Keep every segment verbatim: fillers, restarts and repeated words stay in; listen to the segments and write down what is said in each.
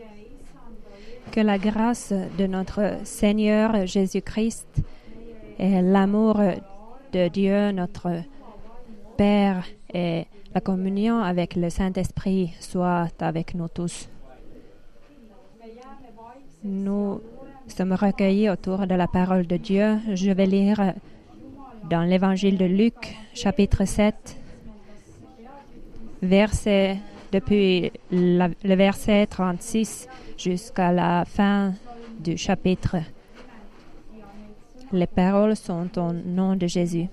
Que la grâce de notre Seigneur Jésus-Christ et l'amour de Dieu, notre Père, et la communion avec le Saint-Esprit soient avec nous tous. Nous sommes recueillis autour de la parole de Dieu. Je vais lire dans l'Évangile de Luc, chapitre sept, verset, depuis la, le verset trente-six jusqu'à la fin du chapitre. Les paroles sont au nom de Jésus.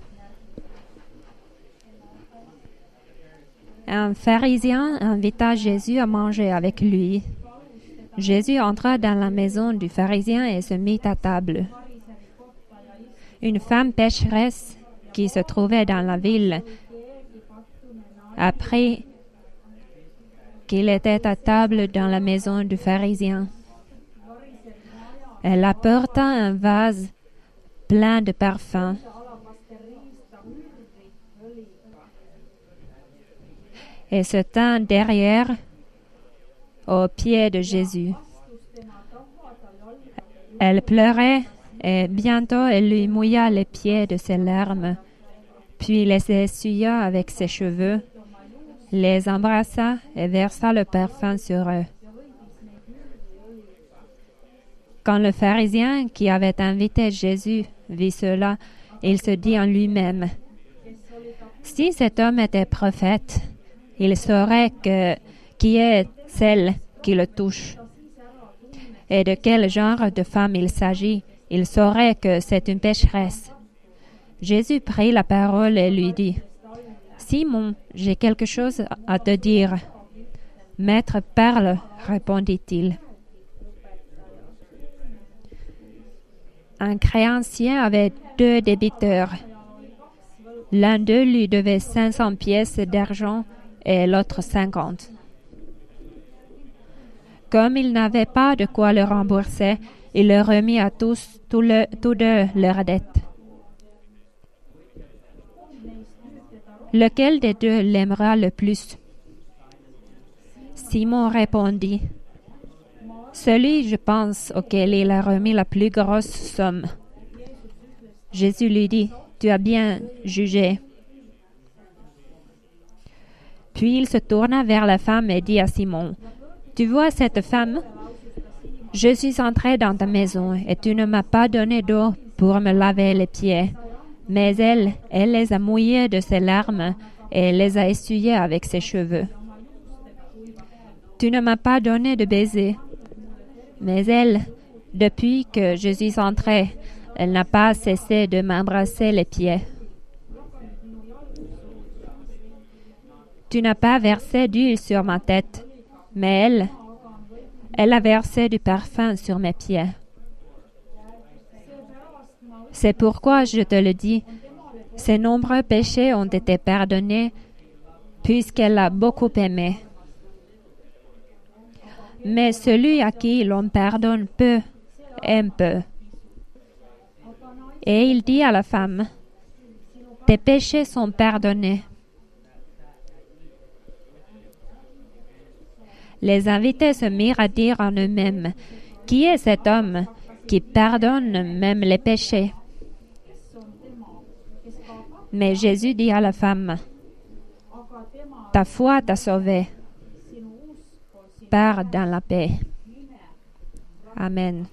Un pharisien invita Jésus à manger avec lui. Jésus entra dans la maison du pharisien et se mit à table. Une femme pécheresse qui se trouvait dans la ville apprit qu'il était à table dans la maison du pharisien. Elle apporta un vase plein de parfums. Et se tint derrière, aux pieds de Jésus. Elle pleurait et bientôt elle lui mouilla les pieds de ses larmes, puis les essuya avec ses cheveux, les embrassa et versa le parfum sur eux. Quand le pharisien qui avait invité Jésus vit cela, il se dit en lui-même, « Si cet homme était prophète, il saurait que, qui est celle qui le touche et de quel genre de femme il s'agit. Il saurait que c'est une pécheresse. » Jésus prit la parole et lui dit, « Simon, j'ai quelque chose à te dire. » « Maître, parle, répondit-il. Un créancier avait deux débiteurs. L'un d'eux lui devait cinq cents pièces d'argent et l'autre cinquante. Comme il n'avait pas de quoi le rembourser, il leur remit à tous, tous, le, tous deux leur dette. Lequel des deux l'aimera le plus? Simon répondit, « Celui, je pense, auquel il a remis la plus grosse somme. » Jésus lui dit, « Tu as bien jugé. » Puis il se tourna vers la femme et dit à Simon, « Tu vois cette femme? Je suis entré dans ta maison et tu ne m'as pas donné d'eau pour me laver les pieds. Mais elle, elle les a mouillés de ses larmes et les a essuyés avec ses cheveux. Tu ne m'as pas donné de baiser. Mais elle, depuis que je suis entré, elle n'a pas cessé de m'embrasser les pieds. Tu n'as pas versé d'huile sur ma tête, mais elle, elle a versé du parfum sur mes pieds. C'est pourquoi je te le dis, ses nombreux péchés ont été pardonnés, puisqu'elle a beaucoup aimé. Mais celui à qui l'on pardonne peu, aime peu. » Et il dit à la femme, « Tes péchés sont pardonnés. » Les invités se mirent à dire en eux-mêmes, « Qui est cet homme qui pardonne même les péchés? » Mais Jésus dit à la femme, « Ta foi t'a sauvée. Pars dans la paix. » Amen.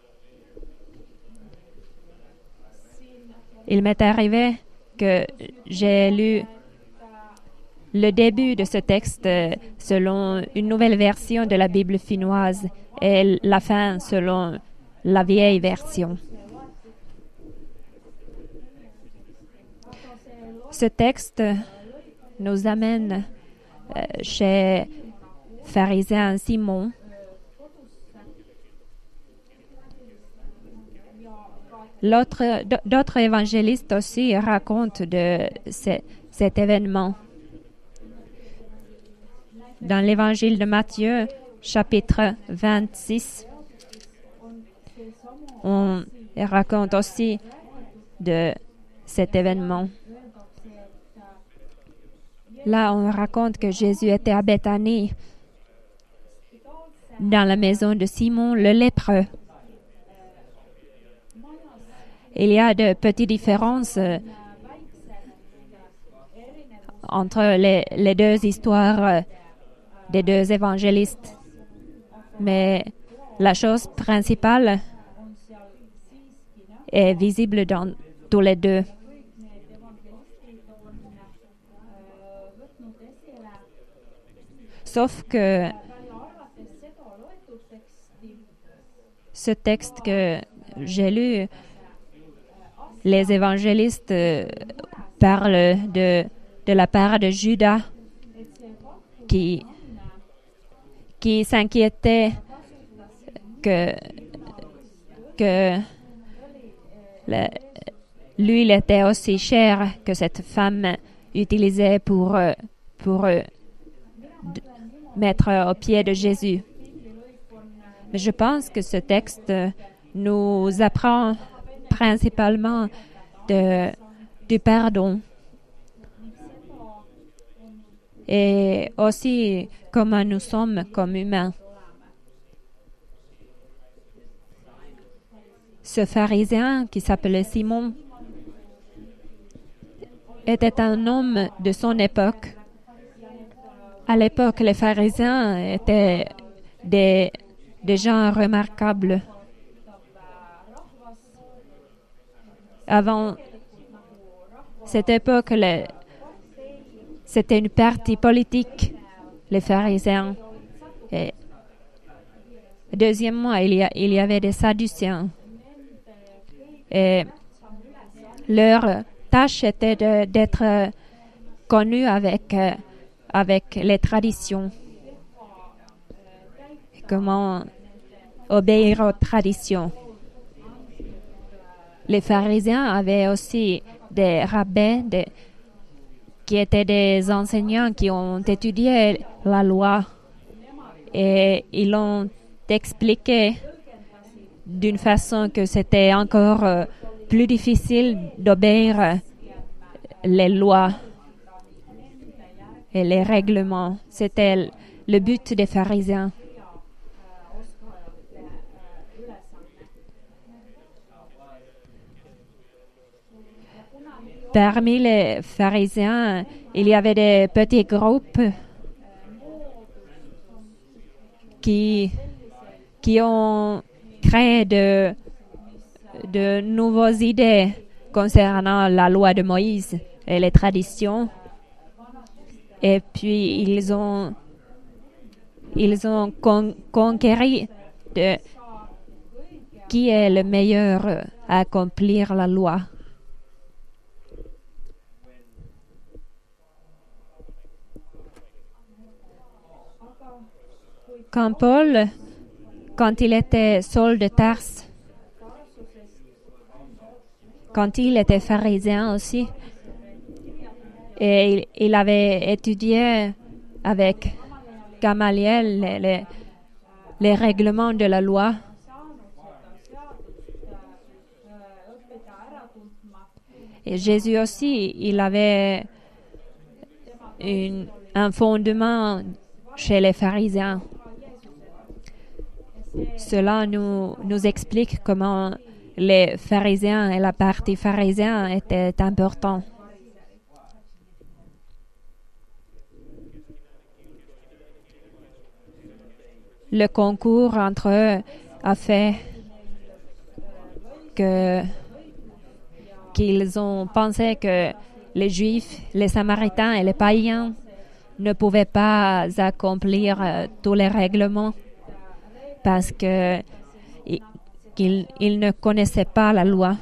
Il m'est arrivé que j'ai lu le début de ce texte selon une nouvelle version de la Bible finnoise et la fin selon la vieille version. Ce texte nous amène euh, chez pharisien Simon. L'autre, d'autres évangélistes aussi racontent de ce, cet événement. Dans l'évangile de Matthieu, chapitre vingt-six, on raconte aussi de cet événement. Là, on raconte que Jésus était à Béthanie, dans la maison de Simon le lépreux. Il y a de petites différences euh, entre les, les deux histoires euh, des deux évangélistes. Mais la chose principale est visible dans tous les deux. Sauf que ce texte que j'ai lu, les évangélistes euh, parlent de, de la part de Judas qui, qui s'inquiétait que, que le, l'huile était aussi chère que cette femme utilisait pour, euh, pour euh, d- mettre au pied de Jésus. Mais je pense que ce texte nous apprend principalement de, du pardon et aussi comment nous sommes comme humains. Ce pharisien qui s'appelait Simon était un homme de son époque. À l'époque, les pharisiens étaient des, des gens remarquables. Avant cette époque, le, c'était une partie politique, les pharisiens. Et deuxièmement, il y, a, il y avait des sadduciens. Et leur tâche était de, d'être connus avec, euh, avec les traditions. Comment obéir aux traditions. Les pharisiens avaient aussi des rabbins des, qui étaient des enseignants qui ont étudié la loi et ils l'ont expliqué d'une façon que c'était encore euh, plus difficile d'obéir les lois et les règlements. C'était le but des pharisiens. Parmi les pharisiens, il y avait des petits groupes qui, qui ont créé de, de nouvelles idées concernant la loi de Moïse et les traditions. Et puis, ils ont, ils ont con, conquéri de qui est le meilleur à accomplir la loi. Quand Paul, quand il était Saul de Tarse, quand il était pharisien aussi, et il, il avait étudié avec Gamaliel les, les, les règlements de la loi, et Jésus aussi, il avait une, un fondement chez les pharisiens. Cela nous, nous explique comment les pharisiens et la partie pharisien étaient importants. Le concours entre eux a fait que, qu'ils ont pensé que les Juifs, les Samaritains et les païens ne pouvaient pas accomplir euh, tous les règlements parce que qu'ils ils ne connaissaient pas la loi.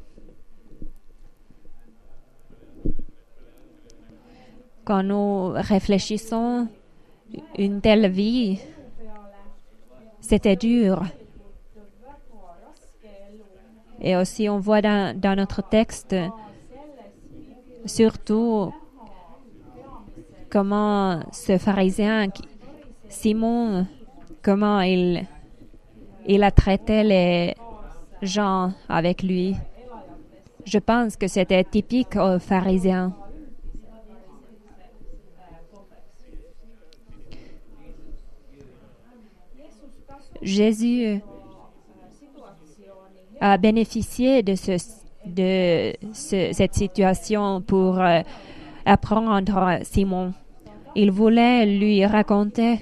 Quand nous réfléchissons, une telle vie, c'était dur. Et aussi, on voit dans, dans notre texte, surtout, comment ce pharisien, Simon, comment il, il a traité les gens avec lui. Je pense que c'était typique aux pharisiens. Jésus a bénéficié de, ce, de ce, cette situation pour euh, apprendre Simon. Il voulait lui raconter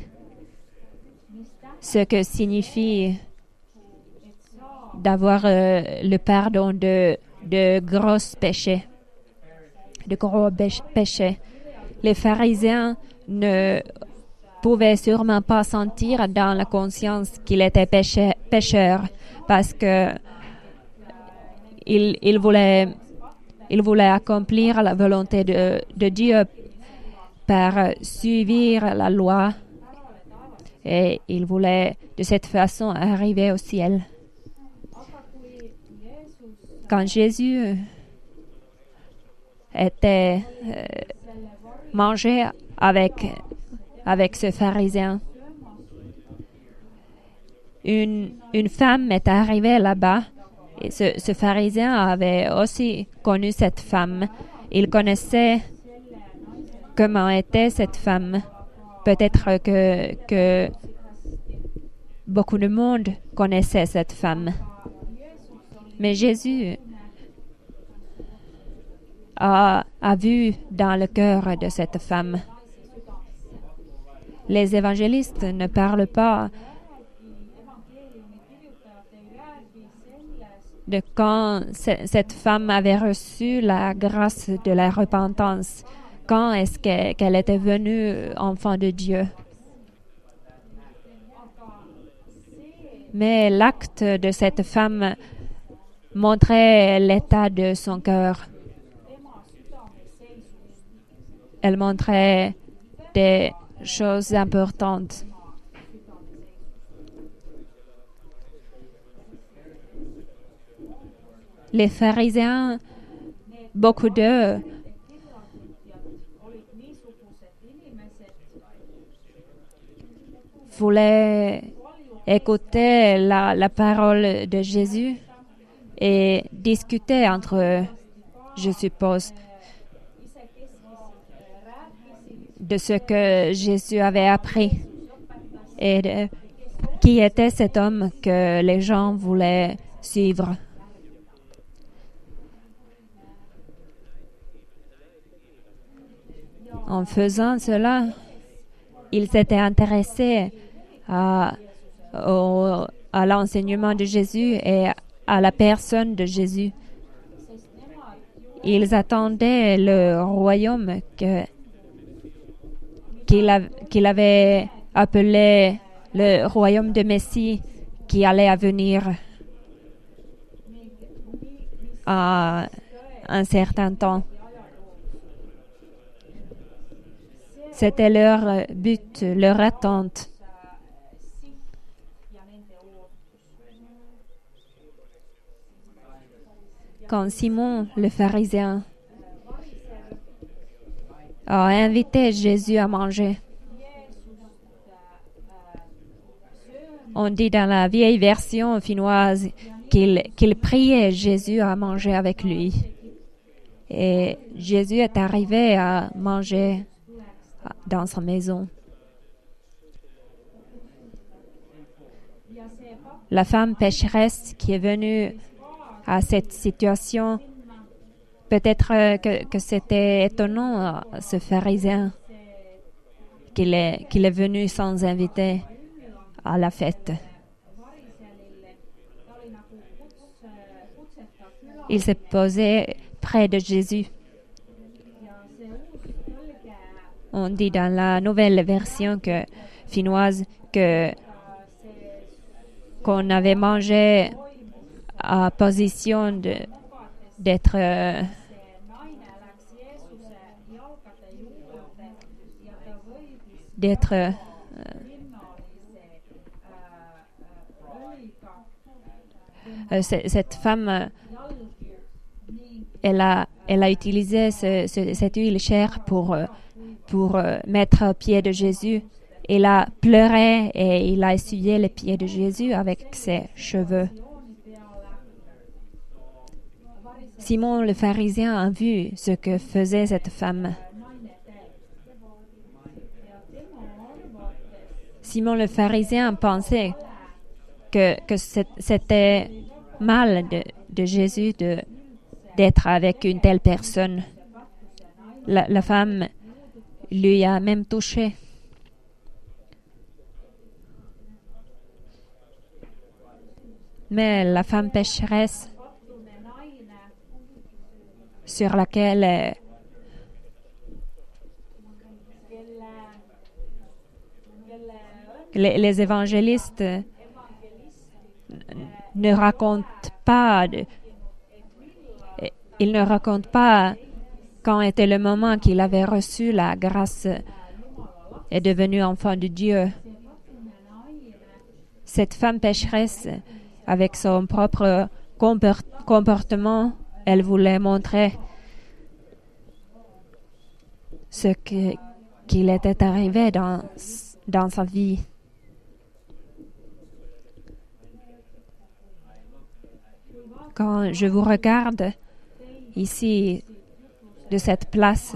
ce que signifie d'avoir euh, le pardon de, de gros péchés, de gros péchés. Les pharisiens ne pouvaient sûrement pas sentir dans la conscience qu'il était péché, pécheur parce que il, il, voulait, il voulait accomplir la volonté de, de Dieu par suivre la loi et il voulait de cette façon arriver au ciel. Quand Jésus était euh, mangé avec, avec ce pharisien, une, une femme est arrivée là-bas et ce, ce pharisien avait aussi connu cette femme. Il connaissait comment était cette femme. Peut-être que, que beaucoup de monde connaissait cette femme. Mais Jésus a, a vu dans le cœur de cette femme. Les évangélistes ne parlent pas de quand c- cette femme avait reçu la grâce de la repentance. Quand est-ce que, qu'elle était venue enfant de Dieu? Mais l'acte de cette femme montrait l'état de son cœur. Elle montrait des choses importantes. Les pharisiens, beaucoup d'eux, voulaient écouter la, la parole de Jésus et discuter entre eux, je suppose, de ce que Jésus avait appris et de qui était cet homme que les gens voulaient suivre. En faisant cela, ils s'étaient intéressés à, au, à l'enseignement de Jésus et à la personne de Jésus. Ils attendaient le royaume que, qu'il, a, qu'il avait appelé le royaume de Messie qui allait venir à un certain temps. C'était leur but, leur attente. Quand Simon, le pharisien, a invité Jésus à manger, on dit dans la vieille version finnoise qu'il, qu'il priait Jésus à manger avec lui. Et Jésus est arrivé à manger dans sa maison. La femme pécheresse qui est venue à cette situation, peut-être que, que c'était étonnant, ce pharisien, qu'il est, qu'il est venu sans inviter à la fête. Il s'est posé près de Jésus. On dit dans la nouvelle version que, finnoise que qu'on avait mangé à position de, d'être euh, d'être euh, euh, cette femme, elle a elle a utilisé ce, ce, cette huile chère pour euh, pour euh, mettre aux pieds de Jésus. Il a pleuré et il a essuyé les pieds de Jésus avec ses cheveux. Simon le pharisien a vu ce que faisait cette femme. Simon le pharisien pensait que, que c'était mal de, de Jésus de, d'être avec une telle personne. La, la femme lui a même touché. Mais la femme pécheresse sur laquelle euh, les, les évangélistes ne racontent pas, de, ils ne racontent pas quand était le moment qu'il avait reçu la grâce et devenu enfant de Dieu. Cette femme pécheresse, avec son propre comportement, elle voulait montrer ce que, qu'il était arrivé dans, dans sa vie. Quand je vous regarde ici, de cette place,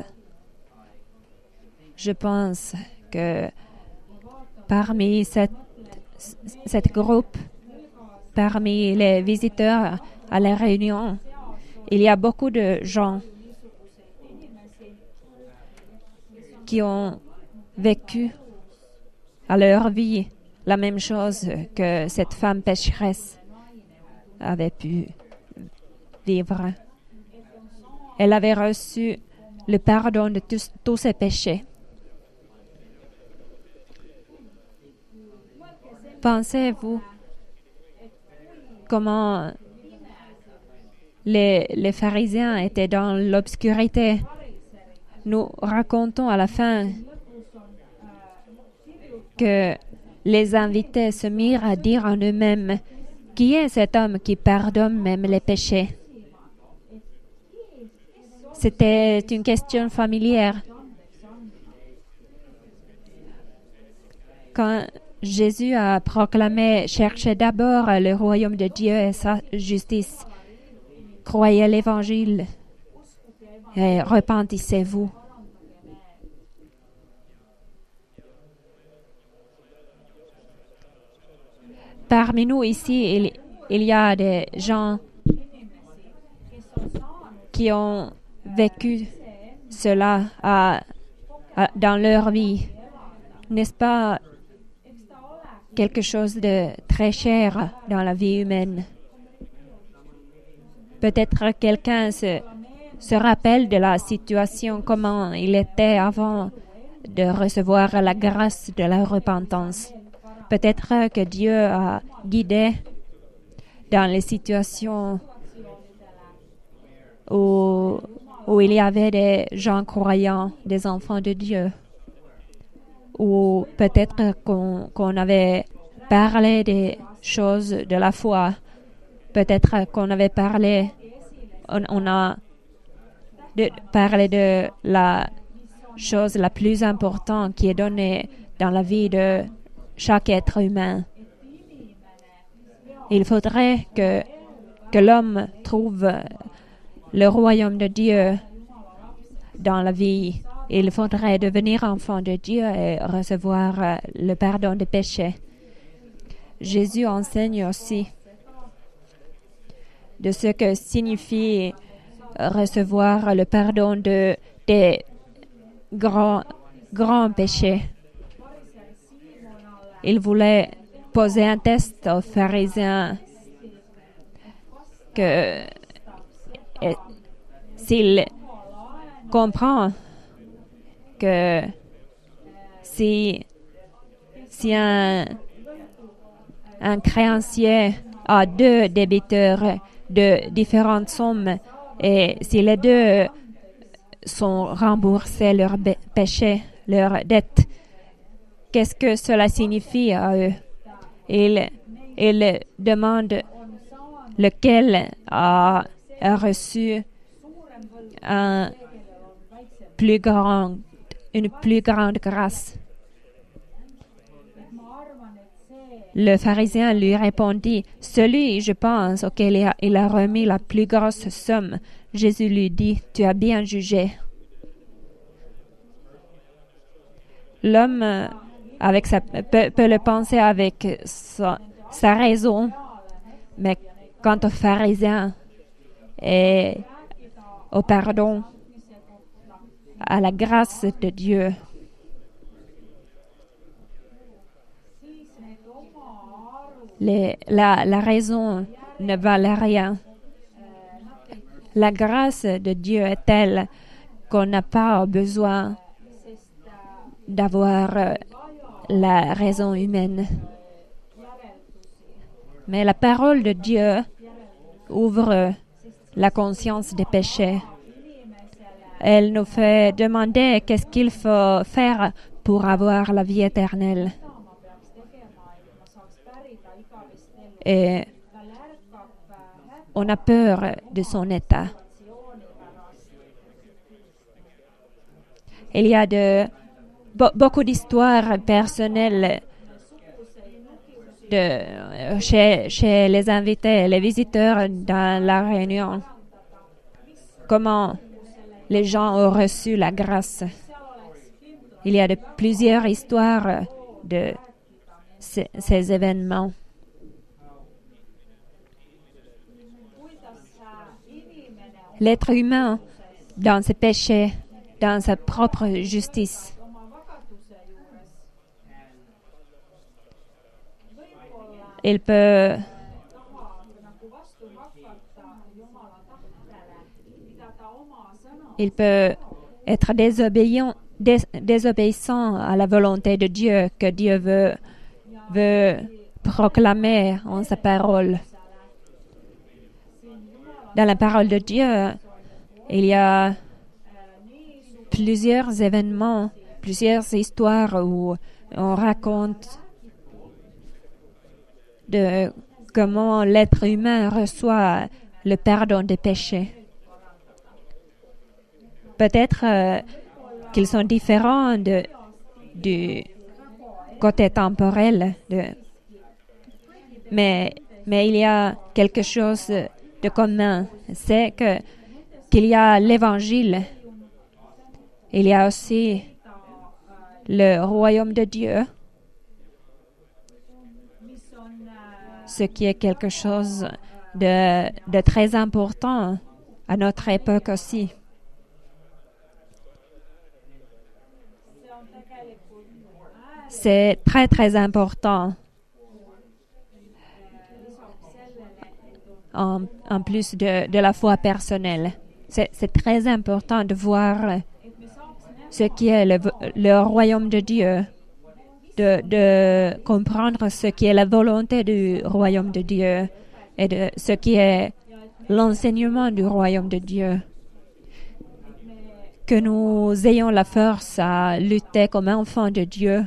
je pense que parmi cette, cette groupe, parmi les visiteurs à la réunion, il y a beaucoup de gens qui ont vécu à leur vie la même chose que cette femme pécheresse avait pu vivre. Elle avait reçu le pardon de tous, tous ses péchés. Pensez-vous comment les, les pharisiens étaient dans l'obscurité? Nous racontons à la fin que les invités se mirent à dire en eux-mêmes, « Qui est cet homme qui pardonne même les péchés ?» C'était une question familière. Quand Jésus a proclamé « Cherchez d'abord le royaume de Dieu et sa justice. Croyez l'Évangile et repentissez-vous. » Parmi nous ici, il, il y a des gens qui ont vécu cela à, à, dans leur vie. N'est-ce pas quelque chose de très cher dans la vie humaine? Peut-être quelqu'un se, se rappelle de la situation, comment il était avant de recevoir la grâce de la repentance. Peut-être que Dieu a guidé dans les situations où, où il y avait des gens croyants, des enfants de Dieu. Ou peut-être qu'on, qu'on avait parlé des choses de la foi. Peut-être qu'on avait parlé, on, on a de, parlé de la chose la plus importante qui est donnée dans la vie de chaque être humain. Il faudrait que, que l'homme trouve le royaume de Dieu dans la vie. Il faudrait devenir enfant de Dieu et recevoir le pardon des péchés. Jésus enseigne aussi de ce que signifie recevoir le pardon de, des grands, grands péchés. Il voulait poser un test aux pharisiens que et, s'il comprend que si, si un, un créancier a deux débiteurs de différentes sommes et si les deux sont remboursés leurs péchés, leurs dettes, qu'est-ce que cela signifie à eux? Il, il demande lequel a, a reçu un plus grand, une plus grande grâce. Le pharisien lui répondit, « Celui, je pense, auquel il a, il a remis la plus grosse somme. » Jésus lui dit, « Tu as bien jugé. » L'homme avec sa, peut, peut le penser avec sa, sa raison. Mais quant aux pharisiens et au pardon, à la grâce de Dieu, les, la, la raison ne valait rien. La grâce de Dieu est telle qu'on n'a pas besoin d'avoir euh, la raison humaine. Mais la parole de Dieu ouvre la conscience des péchés. Elle nous fait demander qu'est-ce qu'il faut faire pour avoir la vie éternelle. Et on a peur de son état. Il y a de, be- beaucoup d'histoires personnelles de, chez, chez les invités, les visiteurs dans la réunion. Comment les gens ont reçu la grâce. Il y a de plusieurs histoires de ces, ces événements. L'être humain, dans ses péchés, dans sa propre justice, il peut il peut être désobéissant, dés, désobéissant à la volonté de Dieu que Dieu veut, veut proclamer en sa parole. Dans la parole de Dieu, il y a plusieurs événements, plusieurs histoires où on raconte de comment l'être humain reçoit le pardon des péchés. Peut-être euh, qu'ils sont différents de, du côté temporel, de, mais, mais il y a quelque chose de commun, c'est que qu'il y a l'Évangile, il y a aussi le royaume de Dieu, ce qui est quelque chose de, de très important à notre époque aussi. C'est très, très important. En, en plus de, de la foi personnelle. C'est, c'est très important de voir ce qui est le, le royaume de Dieu, de, de comprendre ce qui est la volonté du royaume de Dieu et de ce qui est l'enseignement du royaume de Dieu. Que nous ayons la force à lutter comme enfants de Dieu,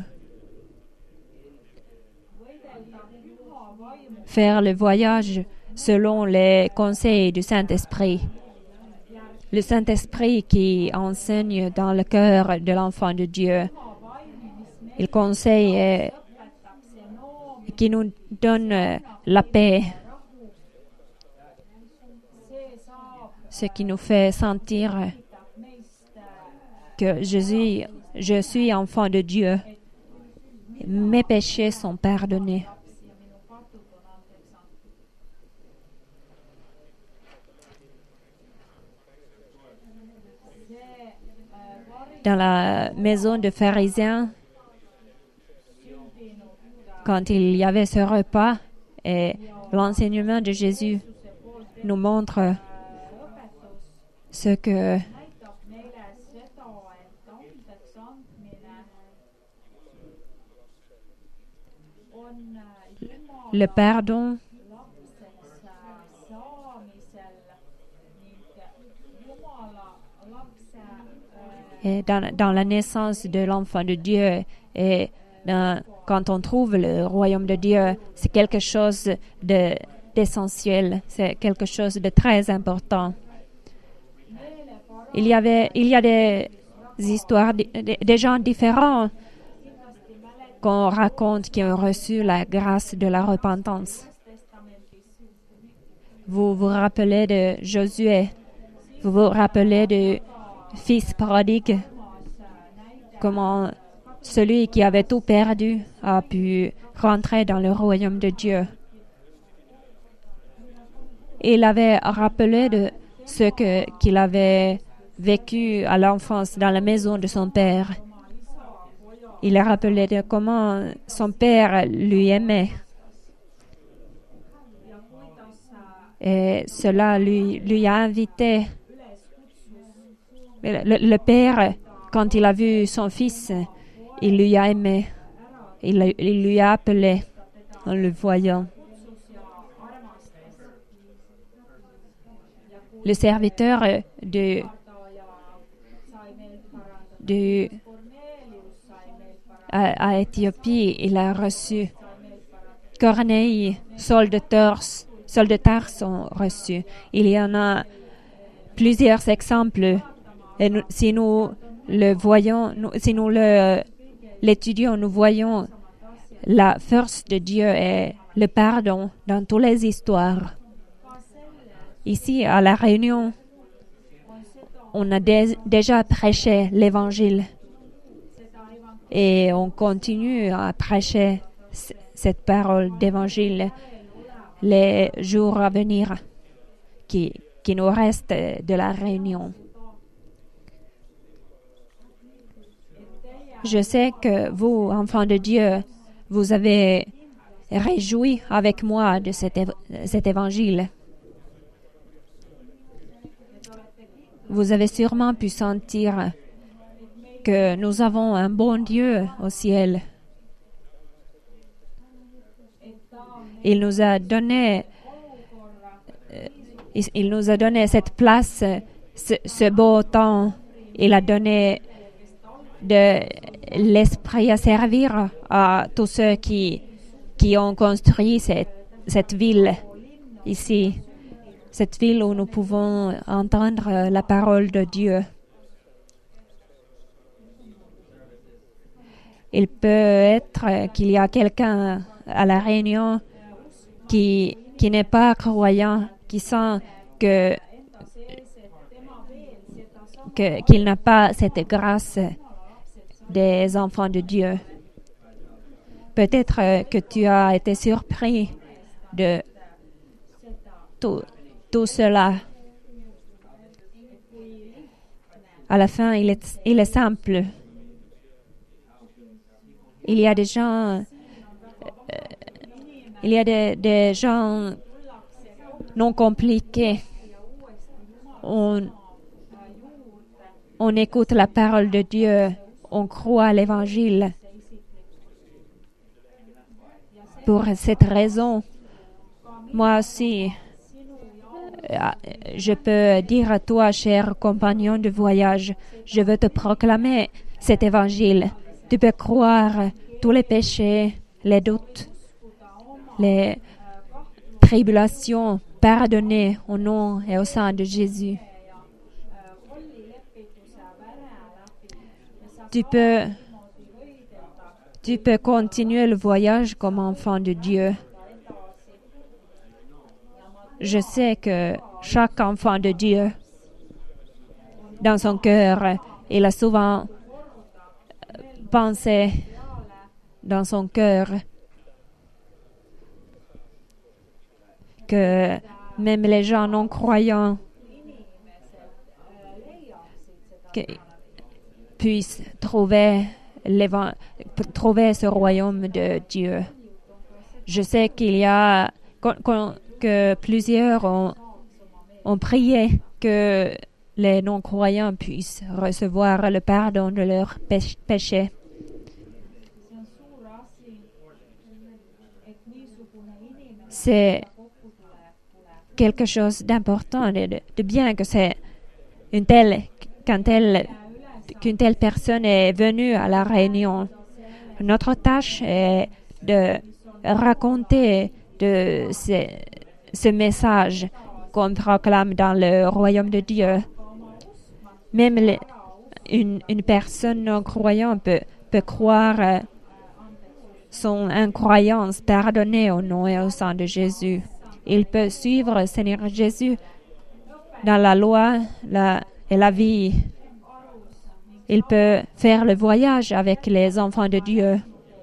faire le voyage selon les conseils du Saint-Esprit. Le Saint-Esprit qui enseigne dans le cœur de l'enfant de Dieu. Il conseille et qui nous donne la paix. Ce qui nous fait sentir que Jésus, je suis enfant de Dieu. Mes péchés sont pardonnés. Dans la maison de pharisiens, quand il y avait ce repas, et l'enseignement de Jésus nous montre ce que le pardon et dans, dans la naissance de l'enfant de Dieu et dans, quand on trouve le royaume de Dieu, c'est quelque chose de, d'essentiel, c'est quelque chose de très important. Il y avait, il y a des histoires, des, des gens différents qu'on raconte qui ont reçu la grâce de la repentance. Vous vous rappelez de Josué, vous vous rappelez du fils prodigue, comment celui qui avait tout perdu a pu rentrer dans le royaume de Dieu. Il avait rappelé de ce que, qu'il avait vécu à l'enfance dans la maison de son père. Il a rappelé de comment son père lui aimait. Et cela lui, lui a invité. Le, le père, quand il a vu son fils, il lui a aimé. Il, il lui a appelé en le voyant. Le serviteur de, de à, à Éthiopie, il a reçu. Corneille, Saul de Tarse, Saul de Tarse ont reçu. Il y en a plusieurs exemples. Et nous, si nous le voyons, nous, si nous le, l'étudions, nous voyons la force de Dieu et le pardon dans toutes les histoires. Ici, à La Réunion, on a dé- déjà prêché l'Évangile et on continue à prêcher c- cette parole d'Évangile les jours à venir qui, qui nous restent de La Réunion. Je sais que vous, enfants de Dieu, vous avez réjoui avec moi de cet, év- cet Évangile. Vous avez sûrement pu sentir que nous avons un bon Dieu au ciel. Il nous a donné, il nous a donné cette place, ce, ce beau temps. Il a donné de l'esprit à servir à tous ceux qui, qui ont construit cette, cette ville ici. Cette ville où nous pouvons entendre la parole de Dieu. Il peut être qu'il y a quelqu'un à La Réunion qui, qui n'est pas croyant, qui sent que, que, qu'il n'a pas cette grâce des enfants de Dieu. Peut-être que tu as été surpris de tout. Tout cela, à la fin, il est, il est simple. Il y a des gens, euh, il y a des, des gens non compliqués. On, on écoute la parole de Dieu, on croit à l'Évangile. Pour cette raison, moi aussi, je peux dire à toi, cher compagnon de voyage, je veux te proclamer cet évangile. Tu peux croire tous les péchés, les doutes, les tribulations pardonnées au nom et au sein de Jésus. Tu peux, tu peux continuer le voyage comme enfant de Dieu. Je sais que chaque enfant de Dieu, dans son cœur, il a souvent pensé dans son cœur que même les gens non croyants que, puissent trouver, trouver ce royaume de Dieu. Je sais qu'il y a qu'on, qu'on, que plusieurs ont, ont prié que les non-croyants puissent recevoir le pardon de leurs péchés. C'est quelque chose d'important, de, de bien que c'est une telle, quand telle, qu'une telle personne est venue à la Réunion. Notre tâche est de raconter de ces ce message qu'on proclame dans le royaume de Dieu. Même le, une, une personne non croyante peut, peut croire euh, son incroyance pardonnée au nom et au sang de Jésus. Il peut suivre le Seigneur Jésus dans la loi la, et la vie. il peut faire le voyage avec les enfants de Dieu.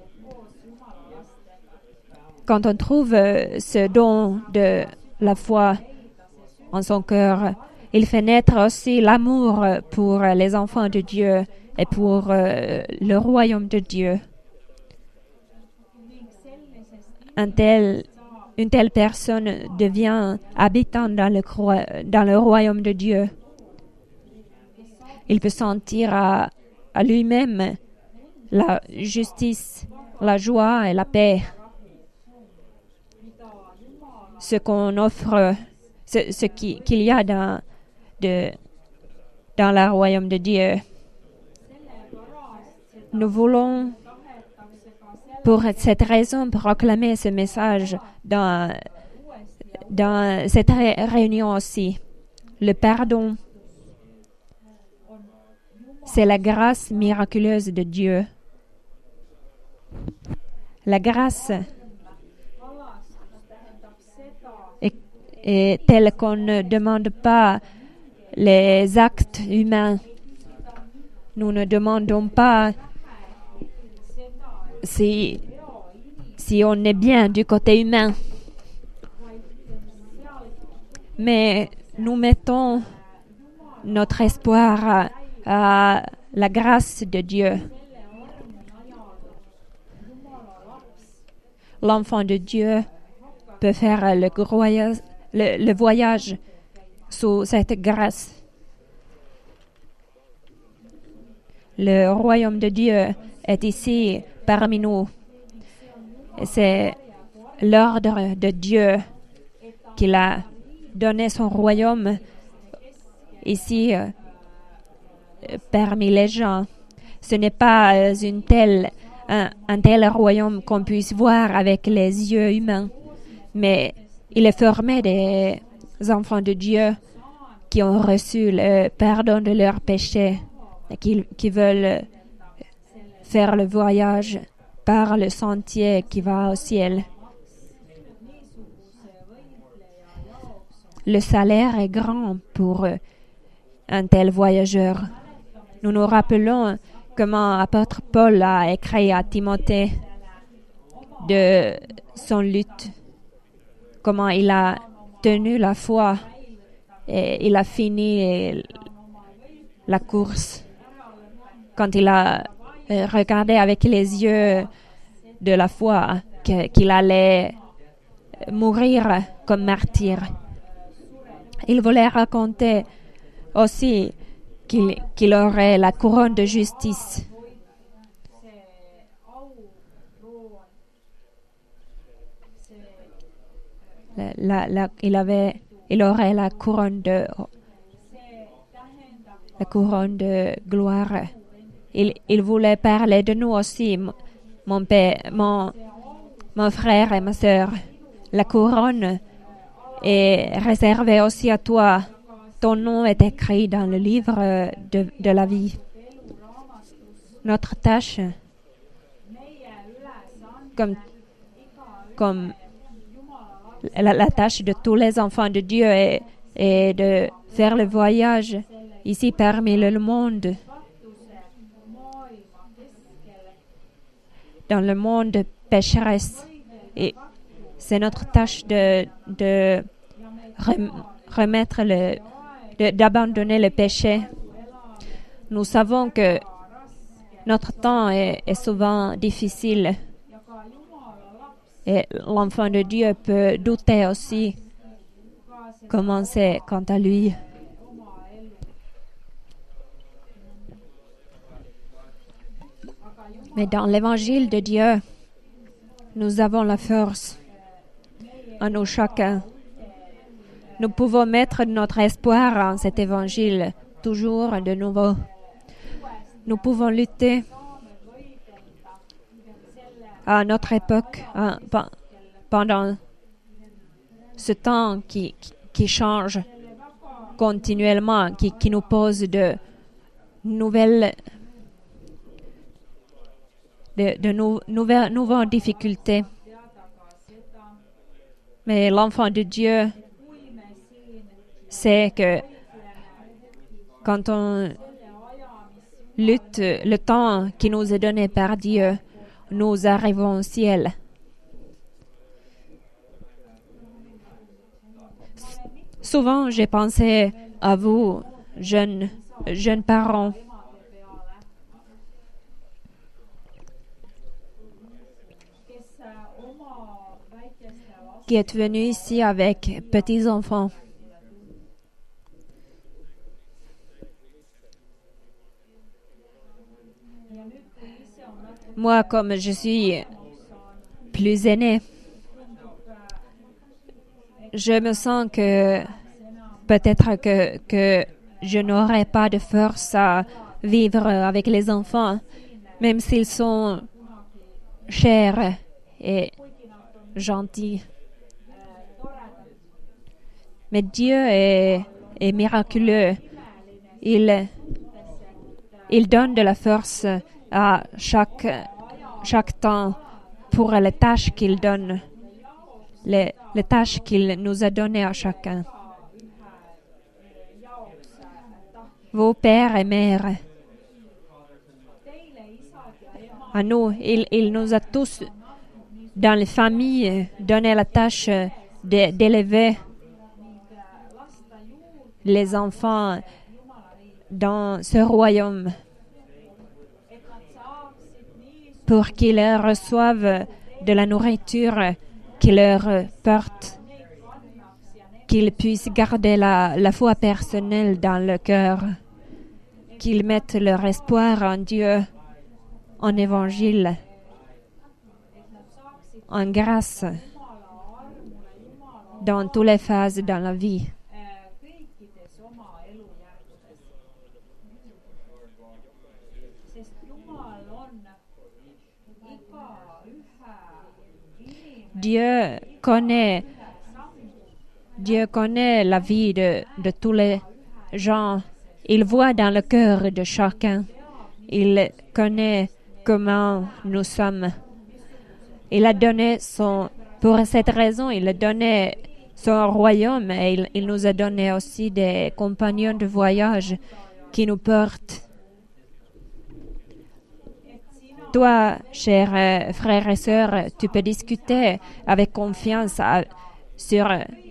Quand on trouve euh, ce don de la foi en son cœur, il fait naître aussi l'amour pour les enfants de Dieu et pour euh, le royaume de Dieu. Un tel, une telle personne devient habitant dans le, dans le royaume de Dieu. Il peut sentir à, à lui-même la justice, la joie et la paix. Ce qu'on offre, ce, ce qui, qu'il y a dans, de, dans le royaume de Dieu. Nous voulons, pour cette raison, proclamer ce message dans, dans cette ré- réunion aussi. Le pardon, c'est la grâce miraculeuse de Dieu. La grâce est, est telle qu'on ne demande pas les actes humains. Nous ne demandons pas si, si on est bien du côté humain. Mais nous mettons notre espoir à, à la grâce de Dieu. L'enfant de Dieu peut faire le, voyage, le, le voyage sous cette grâce. Le royaume de Dieu est ici parmi nous. C'est l'ordre de Dieu qu'il a donné son royaume ici euh, parmi les gens. Ce n'est pas euh, une telle, un, un tel royaume qu'on puisse voir avec les yeux humains, mais il est formé des enfants de Dieu qui ont reçu le pardon de leurs péchés et qui, qui veulent faire le voyage par le sentier qui va au ciel. Le salaire est grand pour un tel voyageur. Nous nous rappelons comment l'apôtre Paul a écrit à Timothée de son lutte, comment il a tenu la foi et il a fini la course. Quand il a regardé avec les yeux de la foi que, qu'il allait mourir comme martyr. Il voulait raconter aussi qu'il, qu'il aurait la couronne de justice. La, la, la, il, avait, il aurait la couronne de, la couronne de gloire. Il, il voulait parler de nous aussi, mon père, mon, mon frère et ma sœur. La couronne est réservée aussi à toi. Ton nom est écrit dans le livre de, de la vie. Notre tâche, comme, comme la, la tâche de tous les enfants de Dieu est, est de faire le voyage ici parmi le monde. Dans le monde pécheresse. Et c'est notre tâche de, de remettre le, de, d'abandonner le péché. Nous savons que notre temps est, est souvent difficile. Et l'enfant de Dieu peut douter aussi comment c'est quant à lui. Mais dans l'évangile de Dieu, nous avons la force en nous chacun. Nous pouvons mettre notre espoir en cet évangile toujours de nouveau. Nous pouvons lutter à notre époque, hein, pendant ce temps qui, qui change continuellement, qui, qui nous pose de nouvelles de, de nou, nouvelles, nouvelles difficultés. Mais l'enfant de Dieu sait que quand on, lutte le temps qui nous est donné par Dieu, nous arrivons au ciel. Souvent, j'ai pensé à vous, jeunes, jeunes parents. Qui êtes venus ici avec petits-enfants. Moi, comme je suis plus aînée, je me sens que peut-être que, que je n'aurai pas de force à vivre avec les enfants, même s'ils sont chers et gentils. Mais Dieu est, est miraculeux. Il, il donne de la force à chaque, chaque temps pour les tâches qu'il donne, les, les tâches qu'il nous a données à chacun. Vos pères et mères, à nous, il, il nous a tous, dans les familles, donné la tâche de, d'élever les enfants dans ce royaume pour qu'ils reçoivent de la nourriture qui leur porte, qu'ils puissent garder la, la foi personnelle dans le cœur, qu'ils mettent leur espoir en Dieu, en évangile, en grâce, dans toutes les phases dans la vie. Dieu connaît, Dieu connaît la vie de, de tous les gens. Il voit dans le cœur de chacun. Il connaît comment nous sommes. Il a donné son, pour cette raison, il a donné son royaume et il, il nous a donné aussi des compagnons de voyage qui nous portent. Toi, chers frères et sœurs, tu peux discuter avec confiance à, sur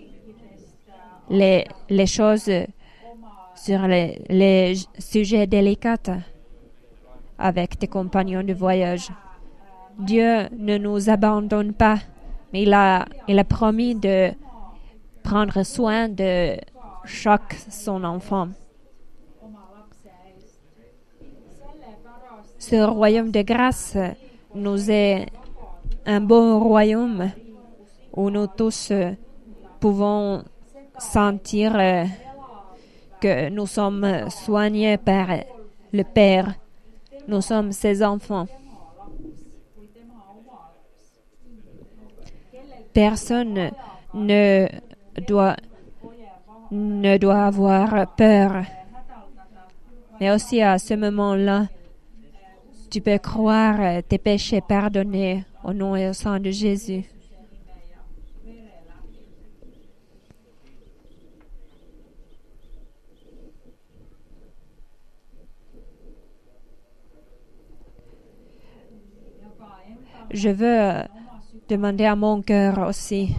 les, les choses, sur les, les sujets délicats avec tes compagnons de voyage. Dieu ne nous abandonne pas, mais il a, il a promis de prendre soin de chaque son enfant. Ce royaume de grâce nous est un beau royaume où nous tous pouvons sentir que nous sommes soignés par le Père. Nous sommes ses enfants. Personne ne doit, ne doit avoir peur. Mais aussi à ce moment-là, tu peux croire tes péchés pardonnés au nom et au sang de Jésus. Je veux demander à mon cœur aussi.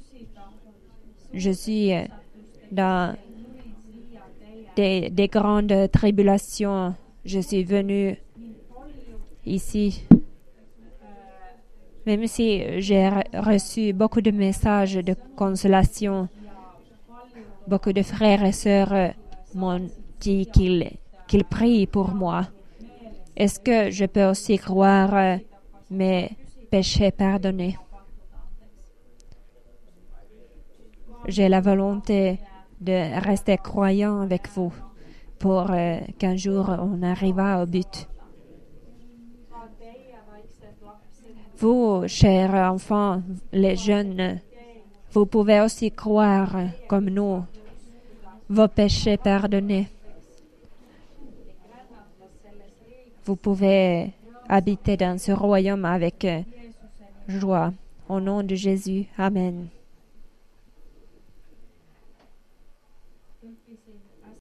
Je suis dans des, des grandes tribulations. Je suis venu ici, même si j'ai reçu beaucoup de messages de consolation, beaucoup de frères et sœurs m'ont dit qu'ils, qu'ils prient pour moi. Est-ce que je peux aussi croire mes péchés pardonnés? J'ai la volonté de rester croyant avec vous pour euh, qu'un jour on arriva au but. Vous, chers enfants, les jeunes, vous pouvez aussi croire comme nous, vos péchés pardonnés. Vous pouvez habiter dans ce royaume avec joie. Au nom de Jésus. Amen.